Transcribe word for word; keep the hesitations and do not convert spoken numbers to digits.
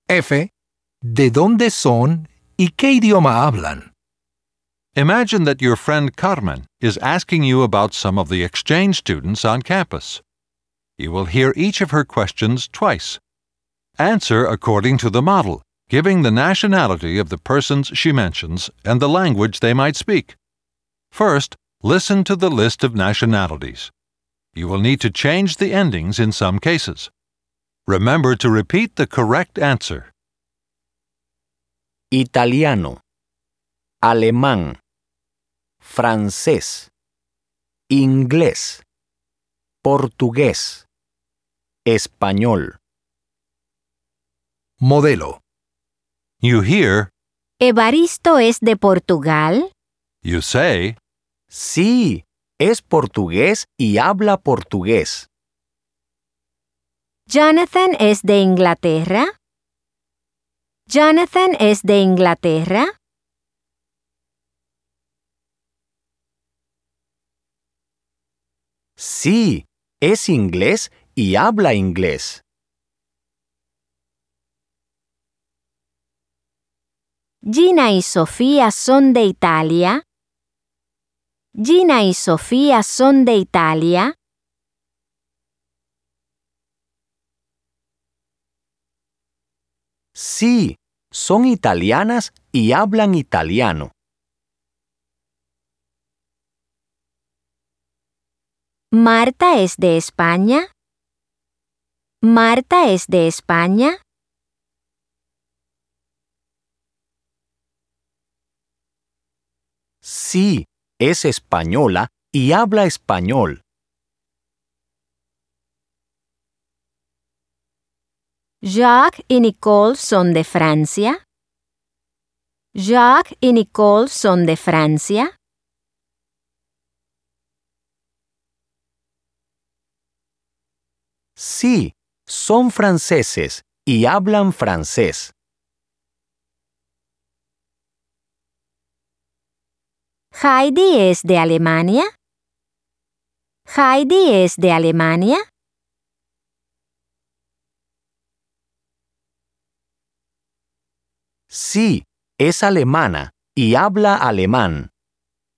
F. ¿De dónde son y qué idioma hablan? Imagine that your friend Carmen is asking you about some of the exchange students on campus. You will hear each of her questions twice. Answer according to the model, giving the nationality of the persons she mentions and the language they might speak. First, listen to the list of nationalities. You will need to change the endings in some cases. Remember to repeat the correct answer. Italiano, alemán, francés, inglés, portugués, español. Modelo. You hear, ¿Evaristo es de Portugal? you say, Sí, es portugués y habla portugués. ¿Jonathan es de Inglaterra? ¿Jonathan es de Inglaterra? Sí, es inglés y habla inglés. ¿Gina y Sofía son de Italia? ¿Gina y Sofía son de Italia? Sí, son italianas y hablan italiano. ¿Marta es de España? ¿Marta es de España? Sí, es española y habla español. ¿Jacques y Nicole son de Francia? ¿Jacques y Nicole son de Francia? Sí, son franceses y hablan francés. ¿Heidi es de Alemania? ¿Heidi es de Alemania? Sí, es alemana y habla alemán.